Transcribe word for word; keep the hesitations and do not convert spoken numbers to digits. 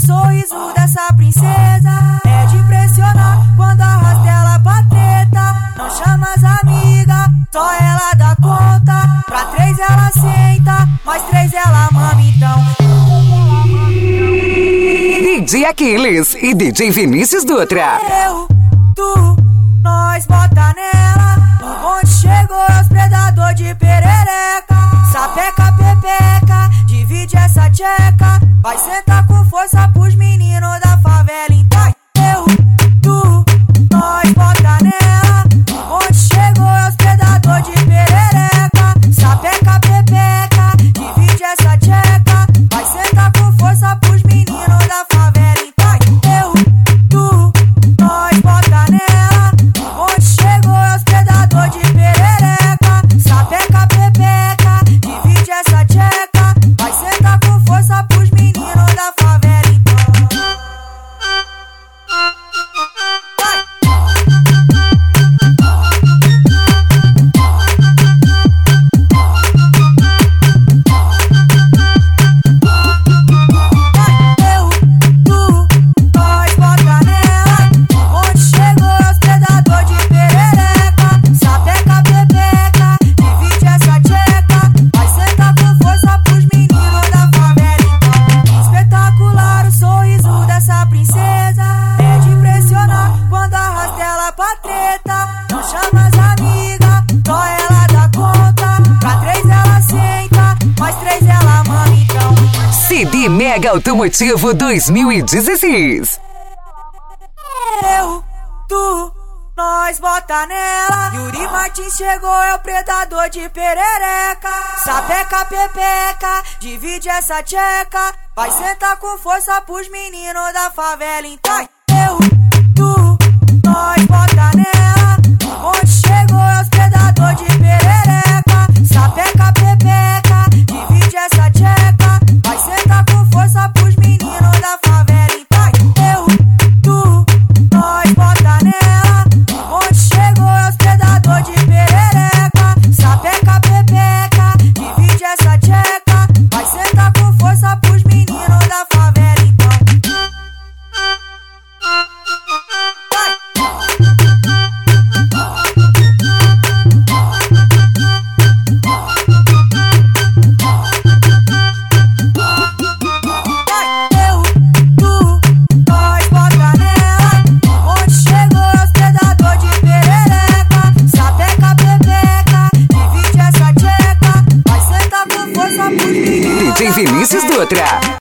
sorriso dessa princesa é de impressionar quando arrasta ela pra treta. Não chama as amigas, só ela dá conta. Pra três ela senta, mais três ela mama então. D J Aquiles e D J Vinícius Dutra. Eu, tu, nós bota nela. O bonde chegou, é os predador de perereca. Sapeca, pepeca, divide essa tcheca. Vai sentar com força pros meninos da favela então. Eu, tu, nós bota nela. O bonde chegou, é os predador de perereca. Sapeca, pepeca, divide essa tcheca. Vai sentar com força pros meninos da favela então. Eu, tu, nós bota nela. O bonde chegou, é os predador de perereca. Sapeca, pepeca, divide essa tcheca. Vai sentar com força pros meninos da favela então. Eu, tu, nós bota nela. O bonde chegou, é os predador de perereca. Sapeca, pepeca, divide essa tcheca. Vai sentar com força pros meninos da favela então. Espetacular o sorriso dessa princesa é de impressionar quando arrasta ela pra treta. Não chama as amigas, só ela dá conta. Pra três ela senta, mais três ela mama então. C D Mega Automotivo dois mil e dezesseis. Eu, tu, nós bota nela. Yuri Martins chegou, é o predador de perereca. Sapeca, pepeca, divide essa tcheca. Vai sentar com força pros meninos da favela então. Eu, tu, nós bota nela. O bonde chegou, é os predador de perereca. Sapeca, pepeca, divide essa tcheca. Vai sentar com força pros meninos da favela então. Eu, tu, nós bota nela. O bonde chegou, é os predador de perereca. Sapeca, pepeca, divide essa tcheca. Vai sentar com força pros meninos da favela então. Eu, tu, nós bota nela. O bonde chegou, é os predador de perereca. Sapeca, pepeca, divide essa tcheca. Vai sentar com força pros meninos D J da Vinícius favela. Dutra.